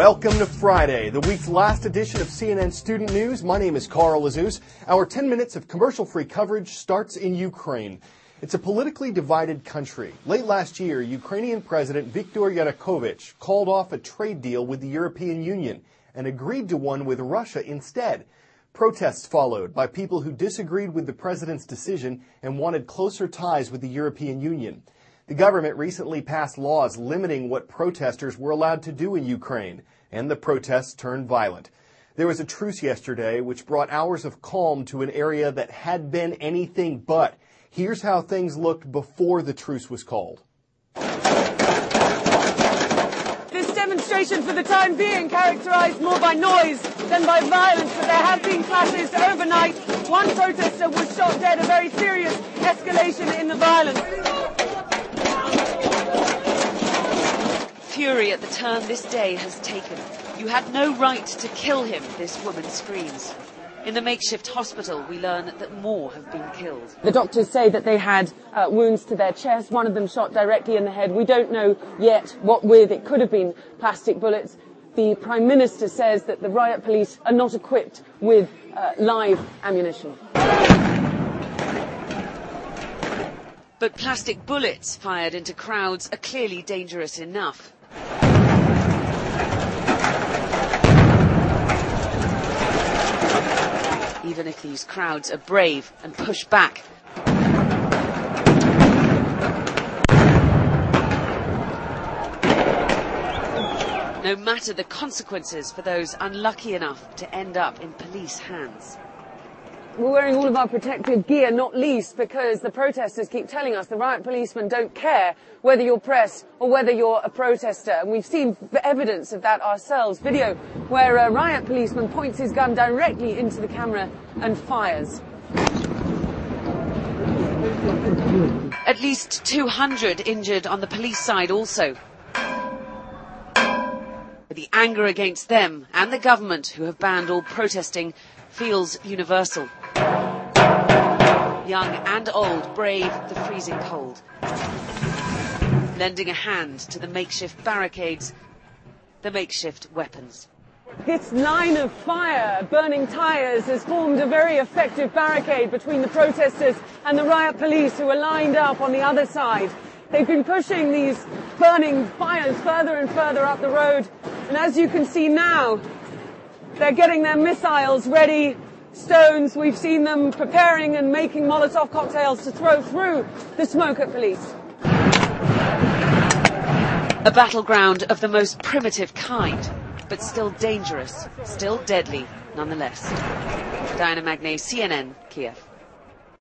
Welcome to Friday, the week's last edition of CNN Student News. My name is Carl Azus. Our 10 minutes of commercial-free coverage starts in Ukraine. It's a politically divided country. Late last year, Ukrainian President Viktor Yanukovych called off a trade deal with the European Union and agreed to one with Russia instead. Protests followed by people who disagreed with the president's decision and wanted closer ties with the European Union. The government recently passed laws limiting what protesters were allowed to do in Ukraine, and the protests turned violent. There was a truce yesterday which brought hours of calm to an area that had been anything but. Here's how things looked before the truce was called. This demonstration for the time being characterized more by noise than by violence, but there have been clashes overnight. One protester was shot dead, a very serious escalation in the violence. Fury at the turn this day has taken. You had no right to kill him, this woman screams. In the makeshift hospital, we learn that more have been killed. The doctors say that they had wounds to their chest, one of them shot directly in the head. We don't know yet what with. It could have been plastic bullets. The Prime Minister says that the riot police are not equipped with live ammunition. But plastic bullets fired into crowds are clearly dangerous enough. Even if these crowds are brave and push back. No matter the consequences for those unlucky enough to end up in police hands. We're wearing all of our protective gear, not least because the protesters keep telling us the riot policemen don't care whether you're press or whether you're a protester. And we've seen evidence of that ourselves. Video where a riot policeman points his gun directly into the camera and fires. At least 200 injured on the police side also. The anger against them and the government, who have banned all protesting, feels universal. Young and old brave the freezing cold, lending a hand to the makeshift barricades, the makeshift weapons. This line of fire, burning tyres, has formed a very effective barricade between the protesters and the riot police who are lined up on the other side. They've been pushing these burning fires further and further up the road, and as you can see now, they're getting their missiles ready, stones. We've seen them preparing and making Molotov cocktails to throw through the smoke at police. A battleground of the most primitive kind, but still dangerous, still deadly nonetheless. Diana Magne, CNN, Kiev.